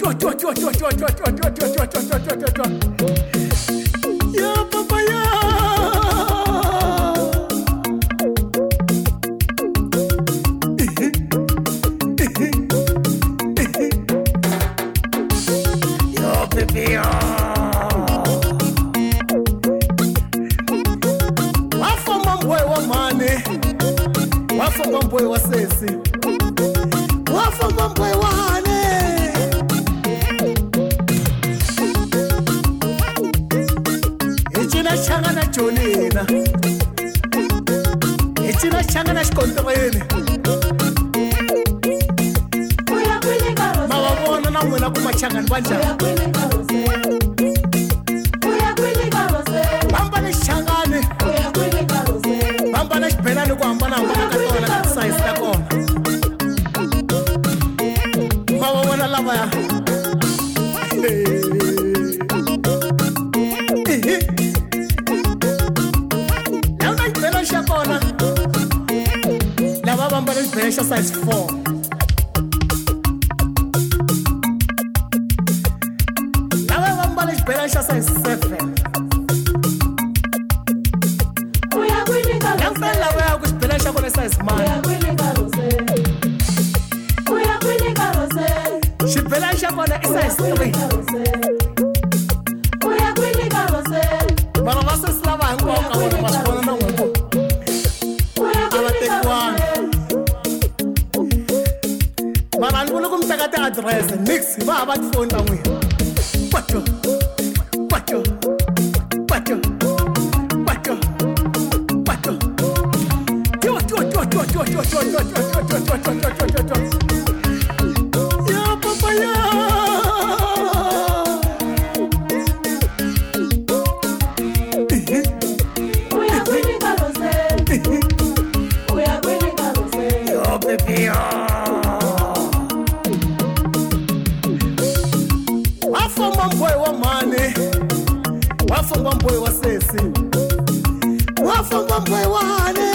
Ya papa ya. Yo baby ya. Wafoma boy wa mane. Wafoma boy wa sesi. Wafoma boy wa hane. Changana Jonina, it's in a Changana Scontaine. Mawabona na mwena kumachanga kwanja. Bamba ni changane. Bamba ni pelani kwa mbana mbana katola size takona. Mawabona lava ya. Lava bamba ni pressure size 4. Lava bamba ni pressure size 7. Lava lava ya kuspelesha kwa size 9. Shipelesha kwa size 3. Mara vasa slava ngo kwa masipona na ngo. Mara ngolo kumtakata address mix ba ba phone na ngwe. Kwacho. Kwacho. Kwacho. Kwacho. Kwacho. Yo. Ya papa ya. Yo baby ya. Wafoma boy wa sesi. Wafoma boy wa hane.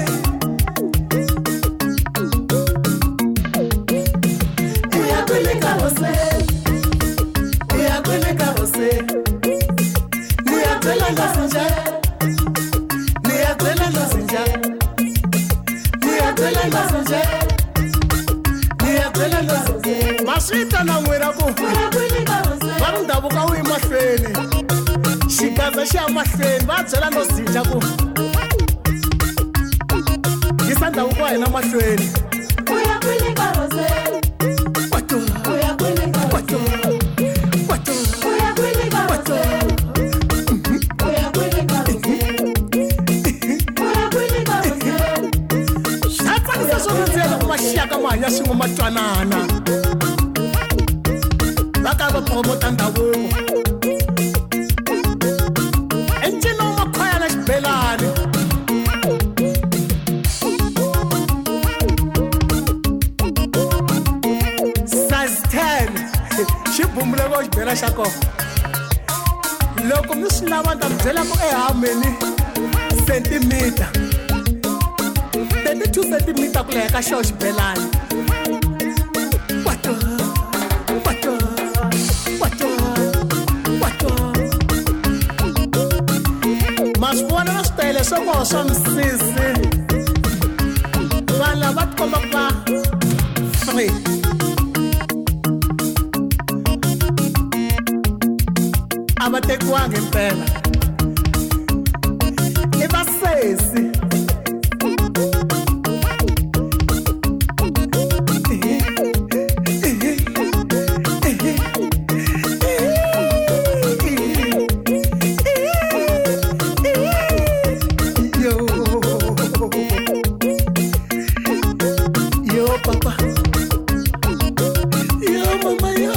Iya kwele karose. Iya kwele karose. Iya kwele nasinja. Iya kwele nasinja. Iya kwele nasinja. Iya kwele nasinja. Masita na mwera ku. Iya kwele karose. Barundabuka uyi mahlweni. Shikaza xa mahlweni va byela no zinja ku yisa ndhavuko wa hina mahlweni. Uya kwele karose. Kwato. Uya kwele karose. Kwato. Uya kwele karose. Uya kwele karose. Uya kwele karose. Shapfanisa swo ndzela ku maxaka mahanya swin'we matwanana va ka va promota ndhavuko. Xibumuleko xibela xa kona loko mi swi lava ta byela ku how many centimeter 32 centimeter ku leha ka xo xibelani. Kwato. Ma swi vona na switayele swo koho swa misisi vanhu lava ti komba ku va free. Aba tekiwangi impela i vasesi. Yo papa. Yo mama yo.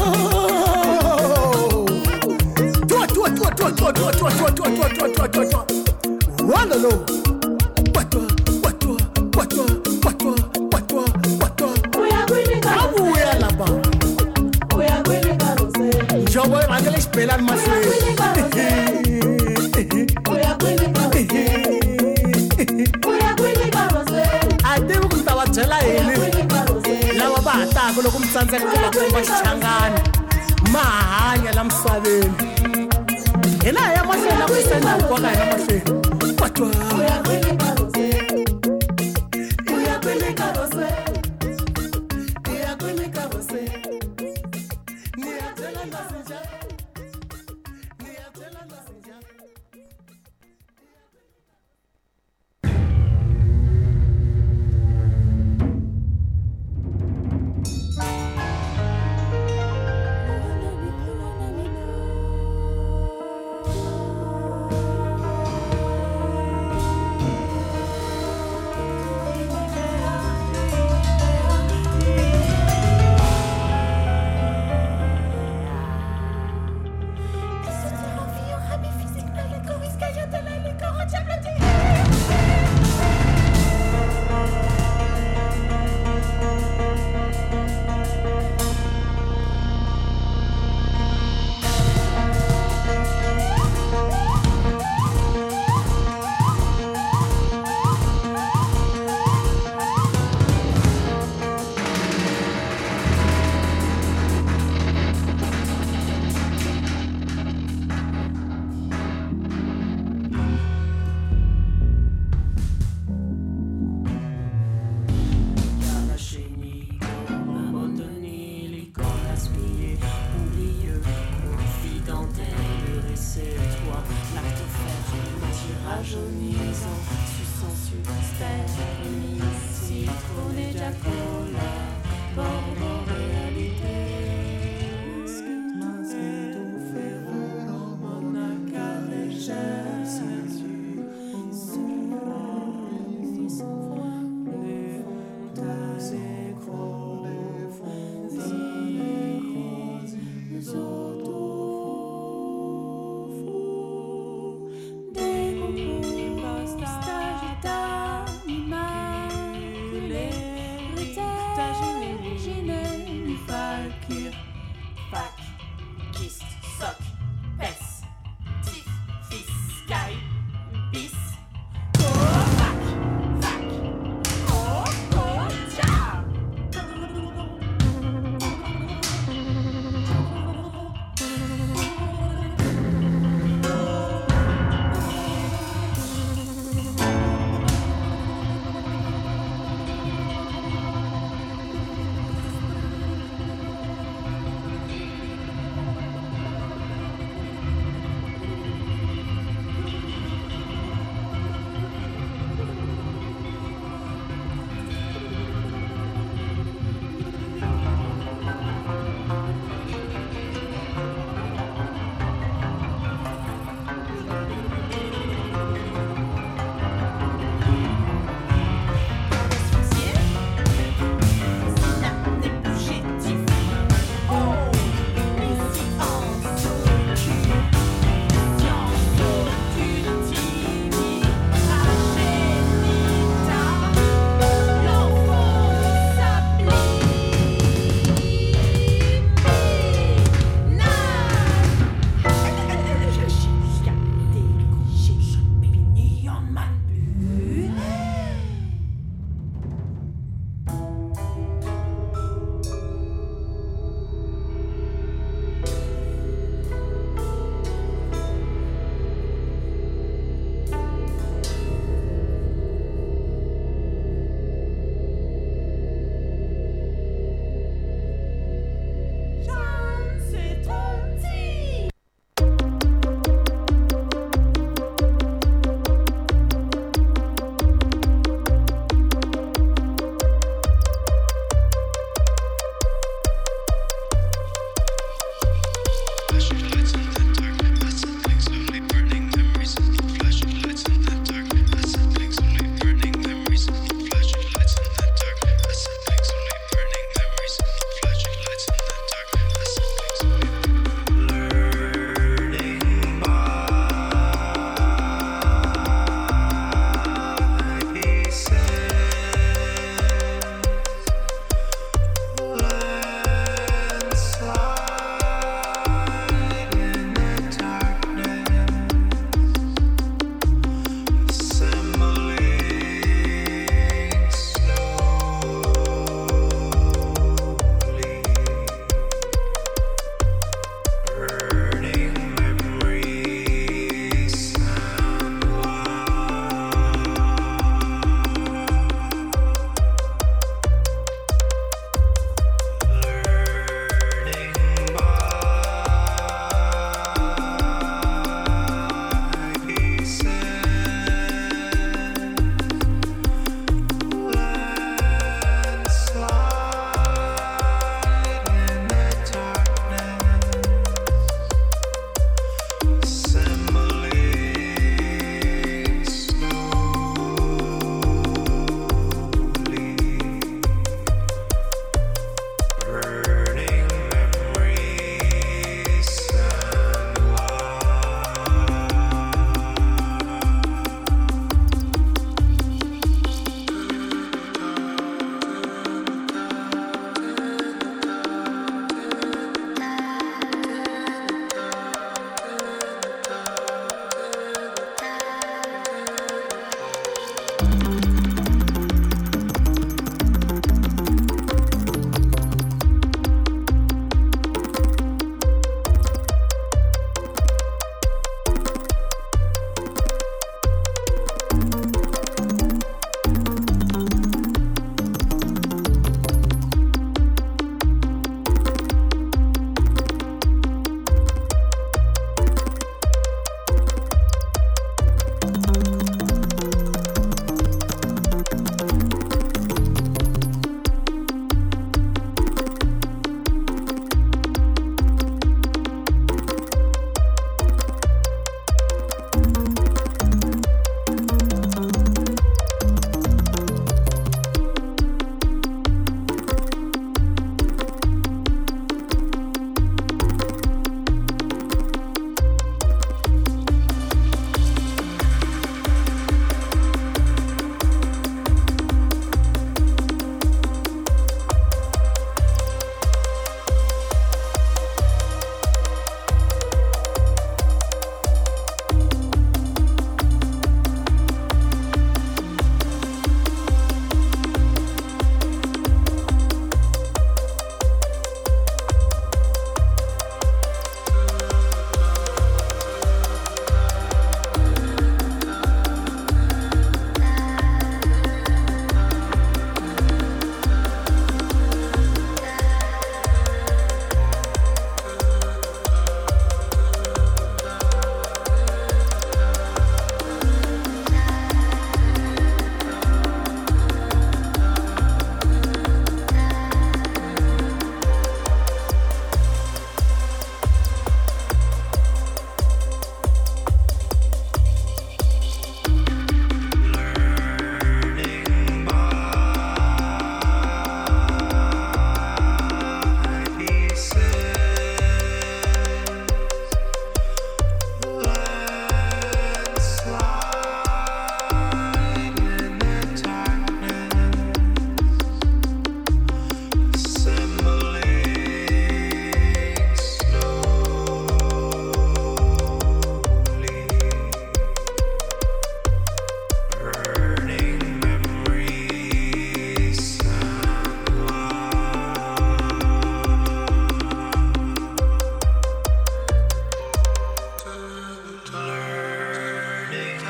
Walalo. Uya laba. Jobo angele spelan masle. Adevu kumtawa jela yini. Lawa ba ta ko loko mtsandzeka ku va komba xichangani. mahanya la misaveni hi laha ya mahlweni a ku yisa ndhavuko wa ka hina mahlweni patwa Immaculée, héritage originel.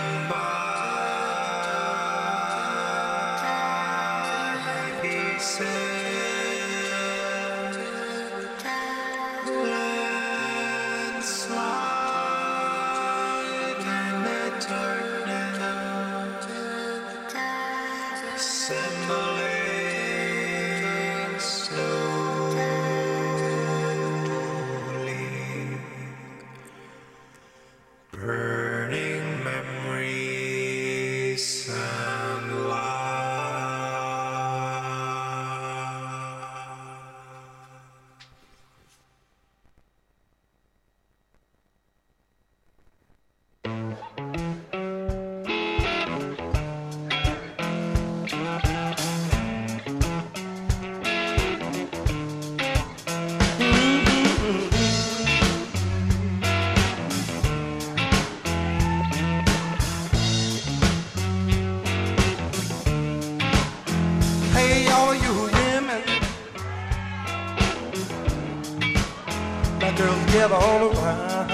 Get all around.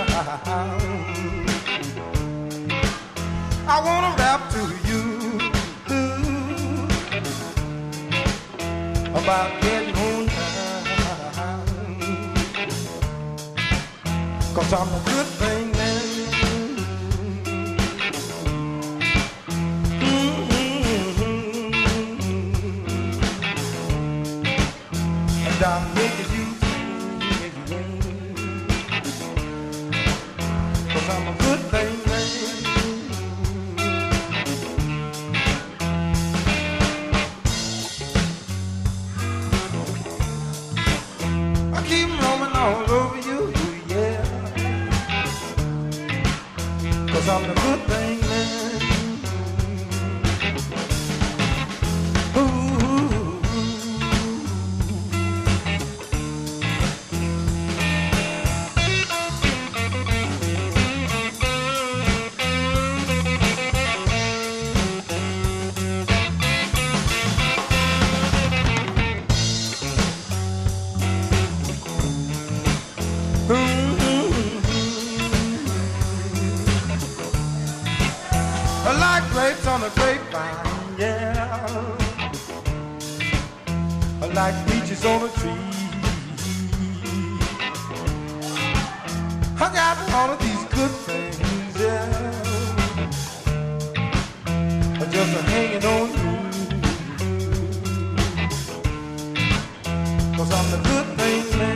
I wanna rap to you about getting on time, 'cause I'm a good thing man. And I'm making you, 'cause I'm a good thing man. I keep roaming all over you, yeah, 'cause I'm the good thing man. Like grapes on a grapevine, yeah, like peaches on a tree. I got all of these good things, yeah, just hanging on you, 'cause I'm the good thing man.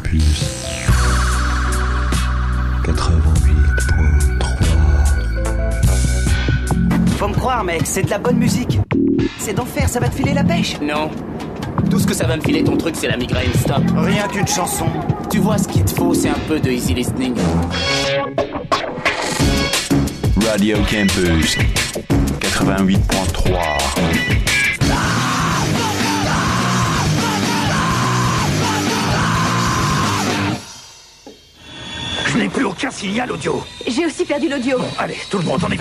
Campus 88.3. Faut me croire, mec, c'est de la bonne musique. C'est d'enfer, ça va te filer la pêche. Non. Tout ce que ça va me filer ton truc, c'est la migraine, stop. Rien qu'une chanson. Tu vois, ce qu'il te faut, c'est un peu de easy listening. Radio Campus 88.3. Je n'ai plus aucun signal audio. J'ai aussi perdu l'audio. Bon, allez, tout le monde, on y va.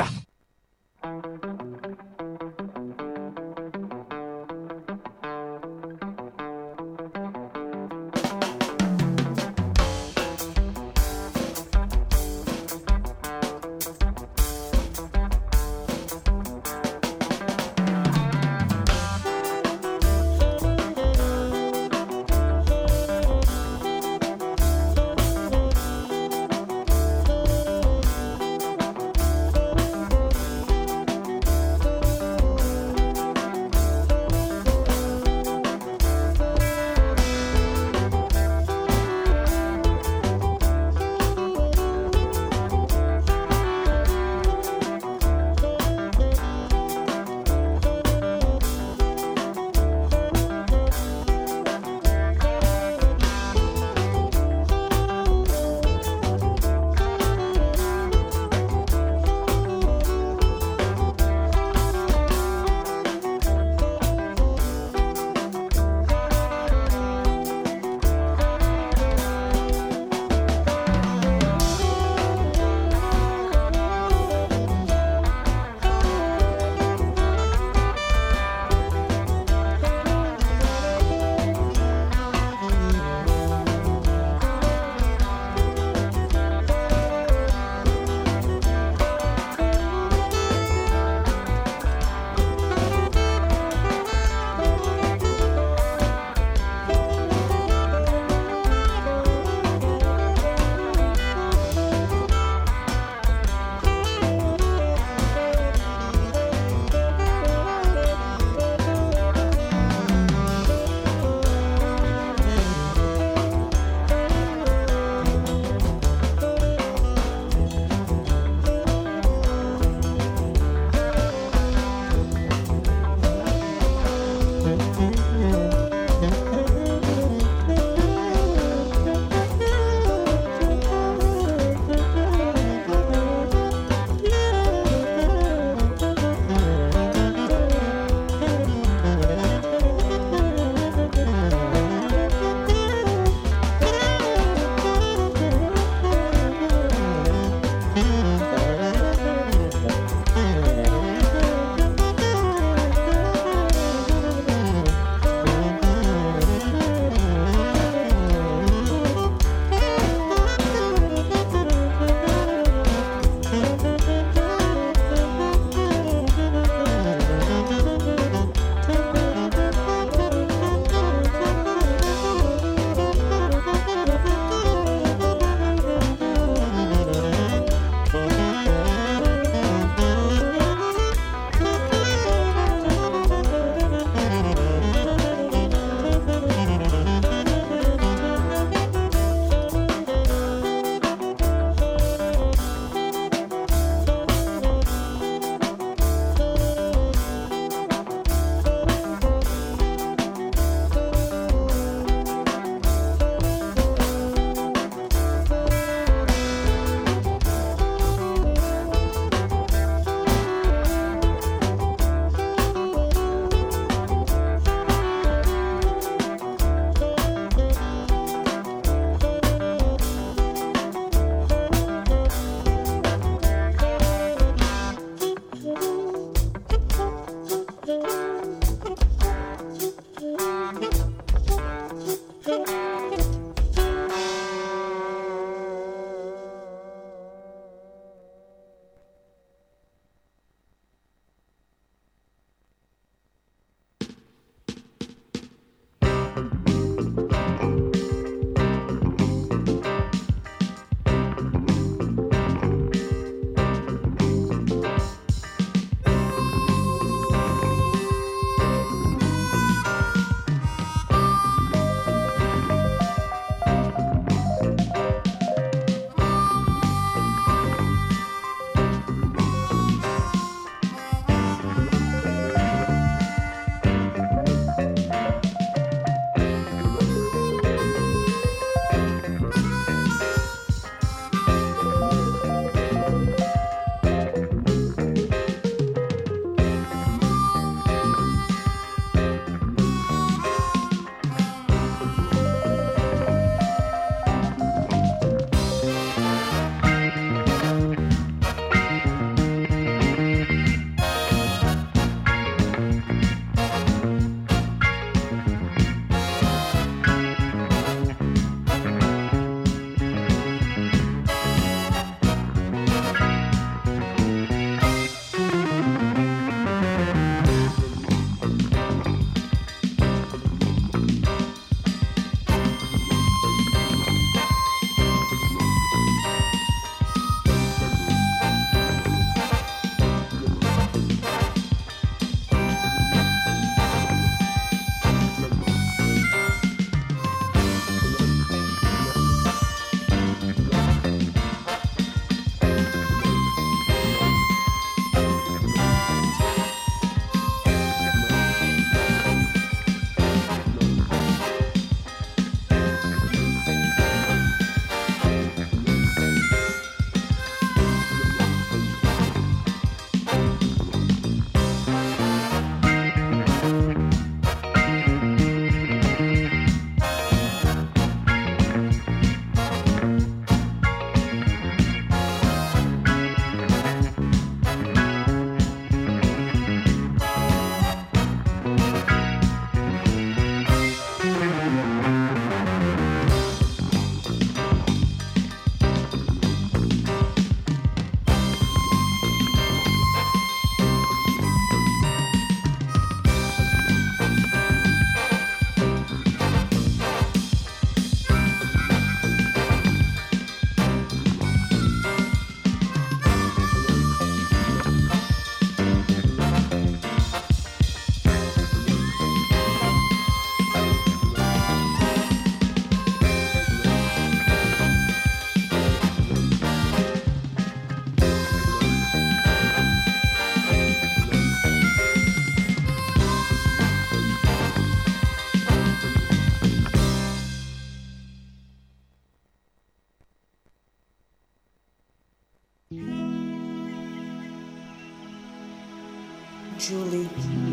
Julie,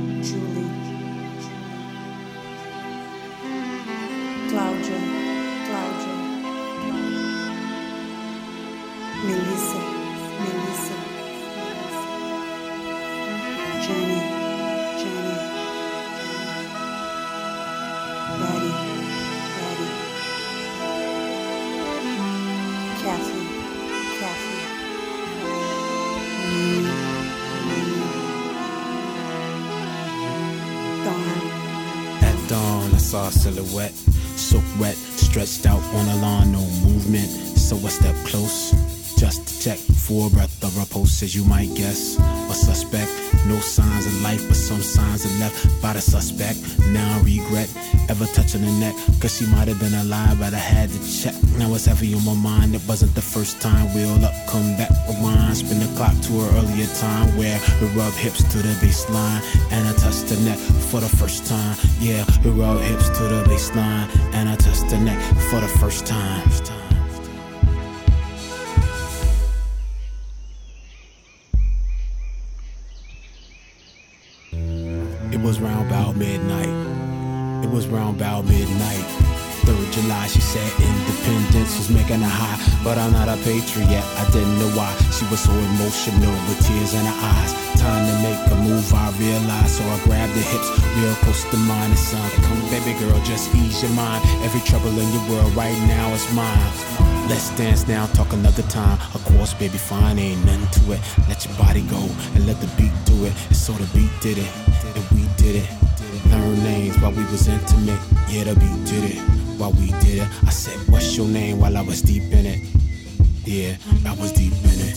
Cláudia, Melissa, Jenny, Betty, Kathy, At dawn, I saw a silhouette, soaked wet, stretched out on the lawn, no movement. So I stepped close, just to check for a breath of repose, as you might guess. A suspect, no signs of life, but some signs are left by the suspect. Now I regret ever touching her neck, cause she might have been alive, but I had to check. Now it's heavy on my mind, it wasn't the first time. Wheel up, come back, rewind, spin the clock to her earlier time, where we rub hips to the baseline, and I touched the neck for the first time. Yeah, we rub hips to the baseline, and I touched the neck for the first time. It was round about midnight. 3rd July, she said independence was making her high, but I'm not a patriot, I didn't know why. She was so emotional with tears in her eyes. Time to make a move, I realized, so I grabbed her hips real close to mine and sung, come baby girl, just ease your mind. Every trouble in your world right now is mine. Let's dance now, talk another time. Of course, baby, fine, ain't nothing to it. Let your body go and let the beat do it. And so the beat did it, and we did it. Learn names while we was intimate. Yeah, the beat did it while we did it. I said, what's your name, while I was deep in it. Yeah, I was deep in it.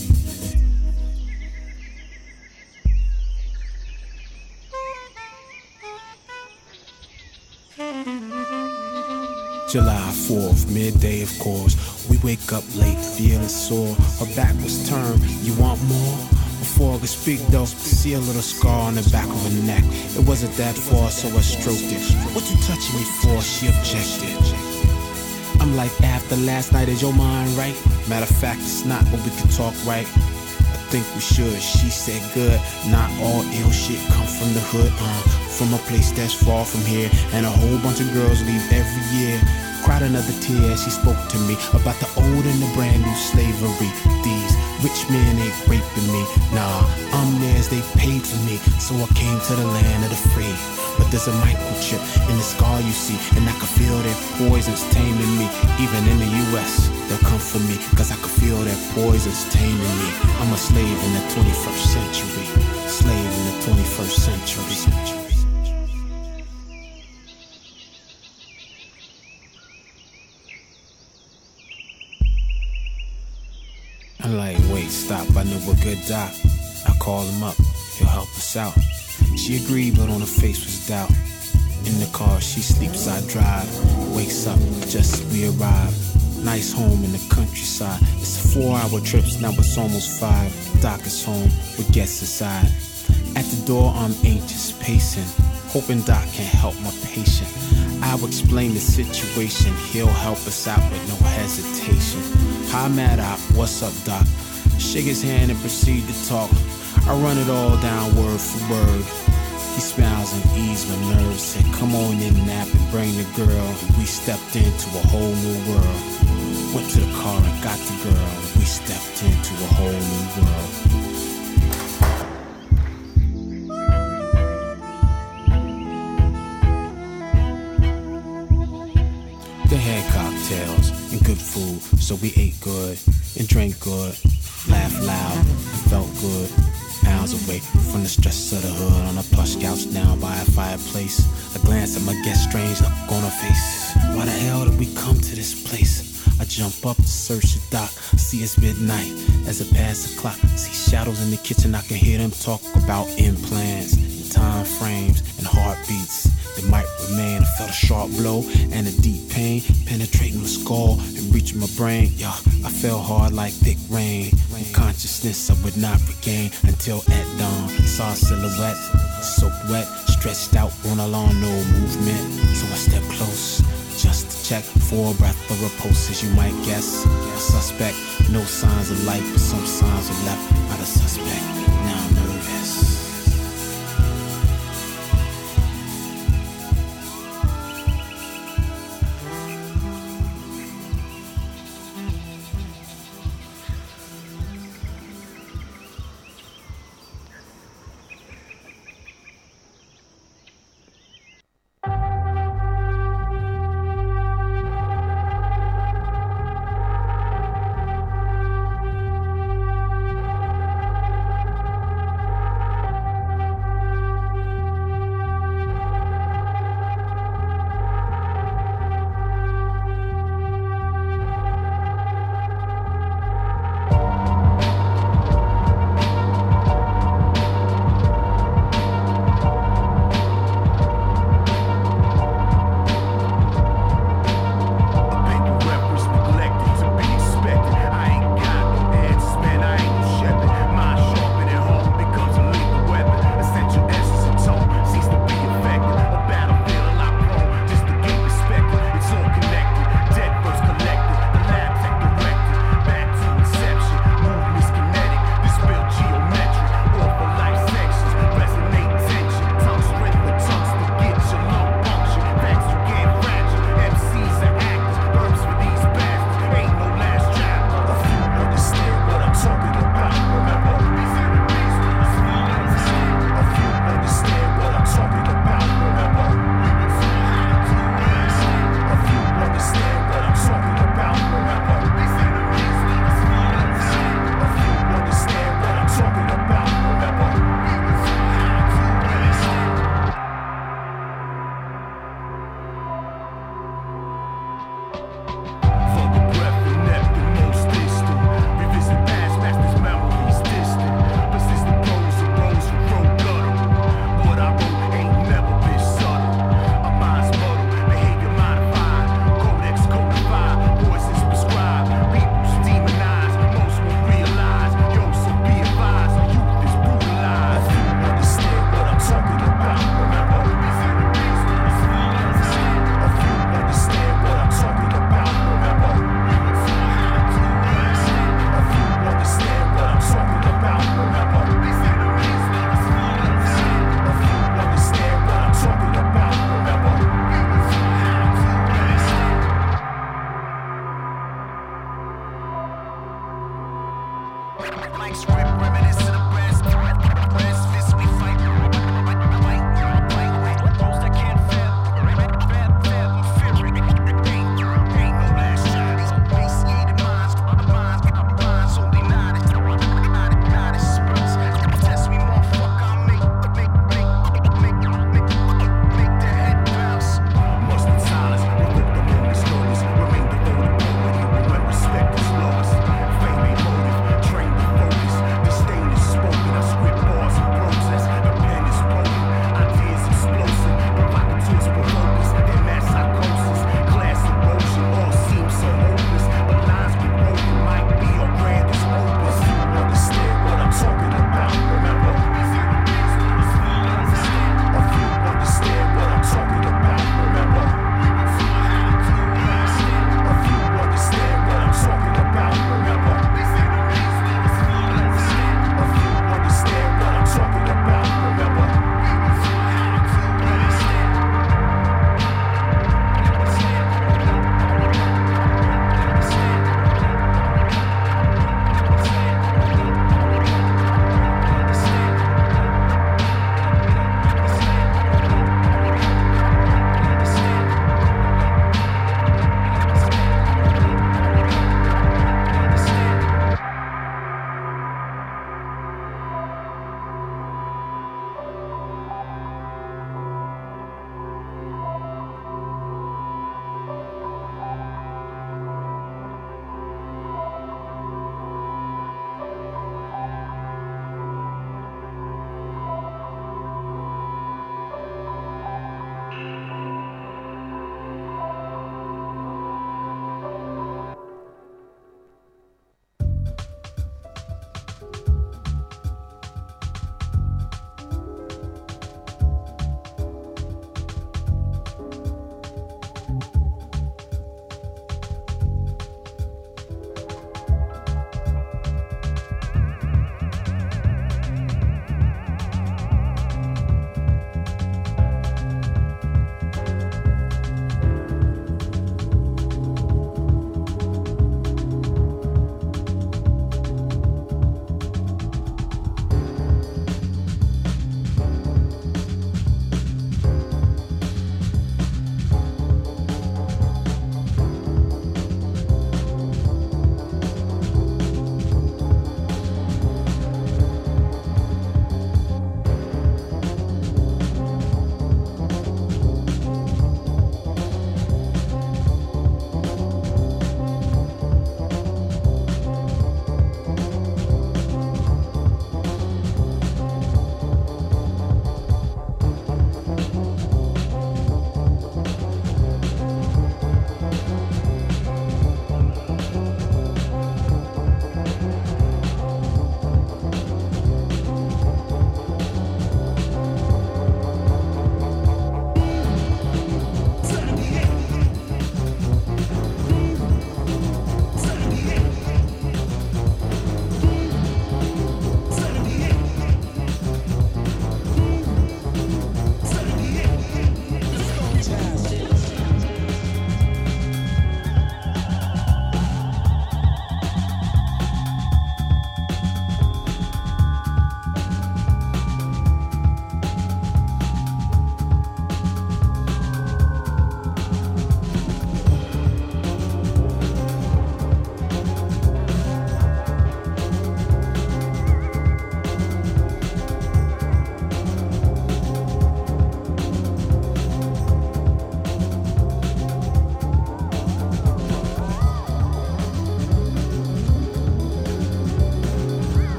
July 4th, midday of course. We wake up late, feeling sore. Her back was turned, you want more? Before I could speak though, see a little scar on the back of her neck. It wasn't that far, so I stroked it. What you touching me for? She objected. I'm like, after last night, is your mind right? Matter of fact, it's not, but we can talk right. I think we should. She said good. Not all ill shit come from the hood, from a place that's far from here. And a whole bunch of girls leave every year. Cried another tear as she spoke to me about the old and the brand new slavery. These rich men ain't raping me. Nah, I'm theirs, they paid for me. So I came to the land of the free. But there's a microchip in the scar you see, and I can feel their poisons taming me. Even in the US, they'll come for me, cause I can feel their poisons taming me. I'm a slave in the 21st century. Slave in the 21st century. I'm like, wait, stop, I know a good doc. I call him up, he'll help us out. She agreed, but on her face was doubt. In the car, she sleeps, I drive. Wakes up, just we arrive. Nice home in the countryside. It's a 4-hour trip, now it's almost 5. Doc is home, with guests inside. At the door, I'm anxious, pacing, hoping Doc can help my patient. I'll explain the situation, he'll help us out with no hesitation. Hi, Mad Op, what's up, Doc? Shake his hand and proceed to talk. I run it all down word for word. He smiles and ease my nerves. Said, come on in, nap, and bring the girl. We stepped into a whole new world. Went to the car and got the girl. We stepped into a whole new world. They had cocktails and good food, so we ate good and drank good, laughed loud and felt good. Miles away from the stress of the hood, on a plush couch now by a fireplace. A glance at my guest, strange look on her face. Why the hell did we come to this place? I jump up to search the dock, see it's midnight as I pass the clock. See shadows in the kitchen, I can hear them talk about implants, and time frames, and heartbeats that might remain. I felt a sharp blow and a deep pain penetrating my skull and reaching my brain. Yeah, I fell hard like thick rain. Consciousness I would not regain until at dawn. Saw a silhouette, soaked wet, stretched out on a lawn, no movement. So I stepped close, just to check for a breath of repose, as you might guess. A suspect, no signs of life, but some signs are left by the suspect. Now I'm nervous.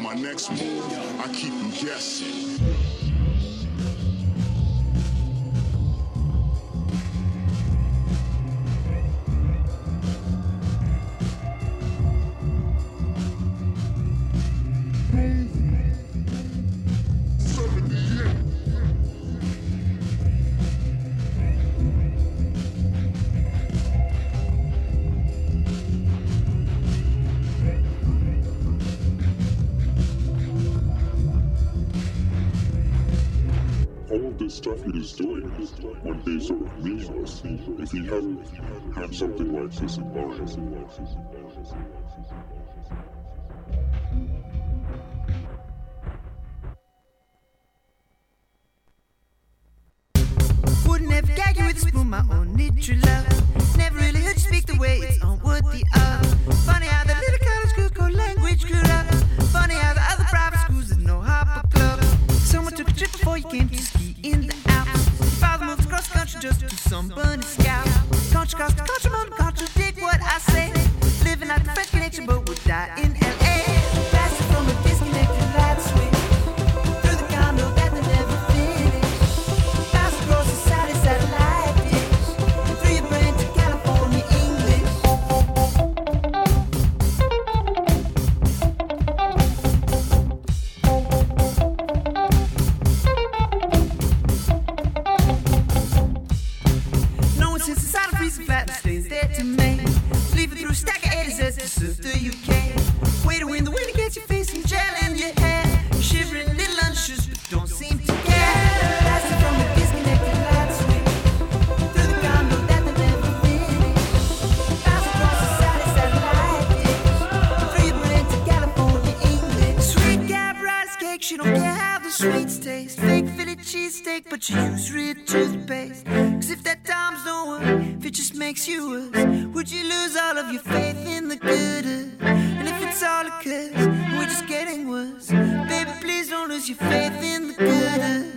my next move, I keep them guessing. Stuff he was doing would be sort of meaningless if he hadn't had something like this in mind. Wouldn't ever gag you with a spoon, my own true love. Never really heard you speak the way it's on what the Funny how the little college schools called language grew up. Funny how the other private schools didn't know Hopper Club. Someone took a trip before you came to ski in the Alps. Your father moved across the country just to do some bunny scout. Country cross the country, mom, contradict what I say. Living out the French connection, but would die in L.A. Passing from a disconnected light switch through the condo that they never finished. Passing across the satellite dish through your brain to California English. No one sits inside a freezing flat and stays there to make. Leave it through a stack of 80s to serve the UK. Way to win the winner gets your face and gel in your hair. Shivering little undershirts but don't seem to care. Passing from a disconnected light switch through the condo that they never finished. Passing across the satellite dish through your brain to California English. Sweet gab rice cake, she don't care how the sweets taste. Fake Philly cheesesteak, but you use real toothpaste. Cause if that time's don't work, if it just makes you worse, would you lose all of your faith in the good? And if it's all a curse, we're just getting worse, baby, please don't lose your faith in the good.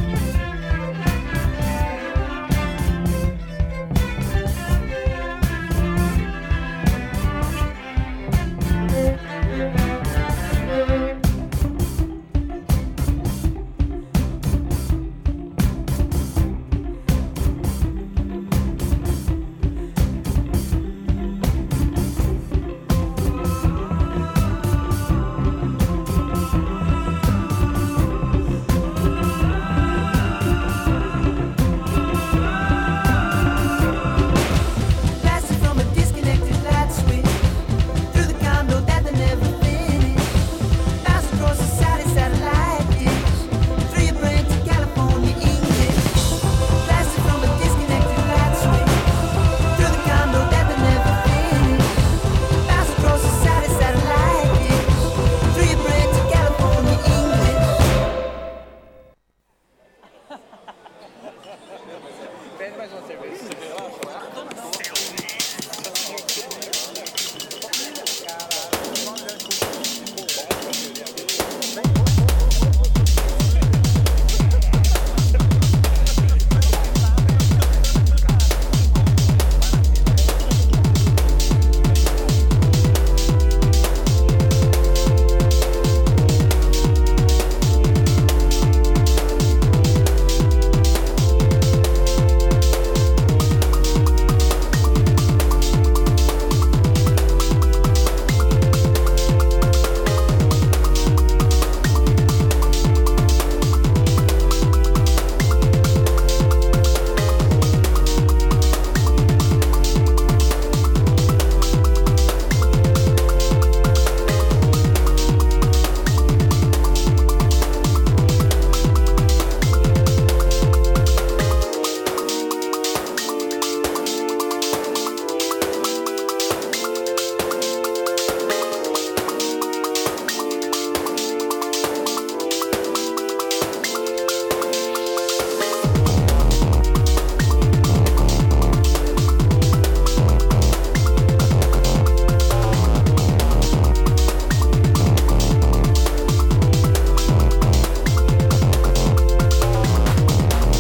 Passing from a disconnected light switch through the condo that they never finished. Passing across the satellite dish through your brain to California English. Passing from a disconnected light switch through the condo that they never finished. Passing across the satellite dish through your brain to California English. Pede mais uma cerveja.